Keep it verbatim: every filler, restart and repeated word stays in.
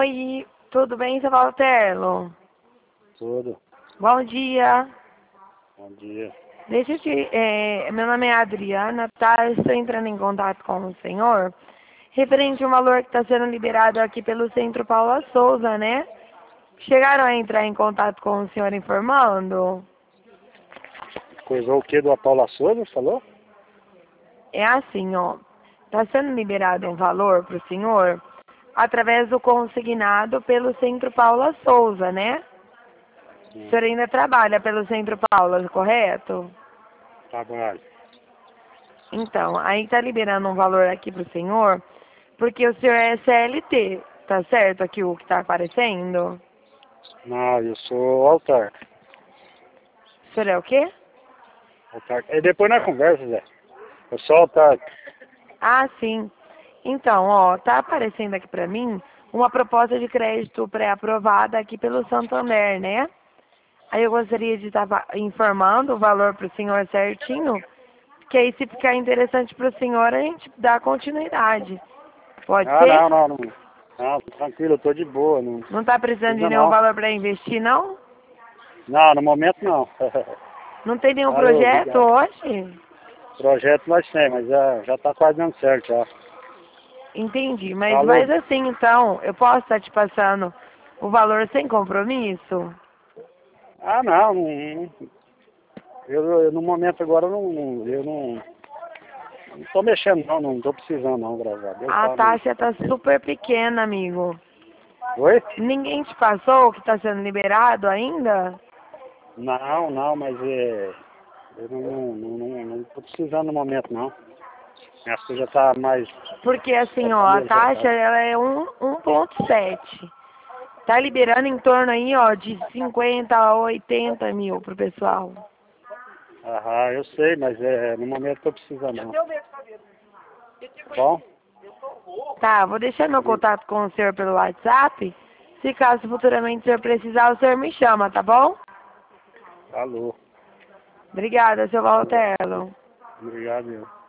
Oi, tudo bem, seu Valterlo? Tudo. Bom dia. Bom dia. Deixa eu te... É, meu nome é Adriana, tá? Eu estou entrando em contato com o senhor referente ao valor que está sendo liberado aqui pelo Centro Paula Souza, né? Chegaram a entrar em contato com o senhor informando? Coisou o que do Paula Souza, falou? É assim, ó. Está sendo liberado um valor para o senhor através do consignado pelo Centro Paula Souza, né? O Sim. senhor ainda trabalha pelo Centro Paula, correto? Trabalho. Então, aí tá liberando um valor aqui pro senhor, porque o senhor é C L T, tá certo aqui o que tá aparecendo? Não, eu sou autarca. O senhor é o quê? Autarca. E depois na conversa, Zé. Eu sou autarca. Ah, sim. Então, ó, tá aparecendo aqui pra mim uma proposta de crédito pré-aprovada aqui pelo Santander, né? Aí eu gostaria de estar informando o valor pro senhor certinho, que aí se ficar interessante pro senhor a gente dá continuidade. Pode Ah, ser? não, não, não. Não, tranquilo, eu tô de boa. Não Não tá precisando de precisa nenhum não. valor para investir, não? Não, no momento não. Não tem nenhum Alô, projeto obrigado. hoje? Projeto nós temos, mas já, já tá quase dando certo já. Entendi, mas Falou. mas assim, então, eu posso estar te passando o valor sem compromisso? Ah, não, não. Eu, eu no momento agora eu não. Eu não. Não tô mexendo não, não tô precisando não, graças a Deus, A tá, não. taxa tá super pequena, amigo. Oi? Ninguém te passou o que está sendo liberado ainda? Não, não, mas é. Eu não, não, não, não, não tô precisando no momento não. Minha coisa já tá mais. Porque assim, Já ó, tá a meio taxa apertada. ela é um, um ponto sete. Tá liberando em torno aí, ó, de cinquenta a oitenta mil pro pessoal. Aham, eu sei, mas é, no momento eu tô precisando não. Bom? Tá, vou deixar meu contato com o senhor pelo WhatsApp. Se caso futuramente o senhor precisar, o senhor me chama, tá bom? Alô. Obrigada, seu Valterlo. Obrigado, eu.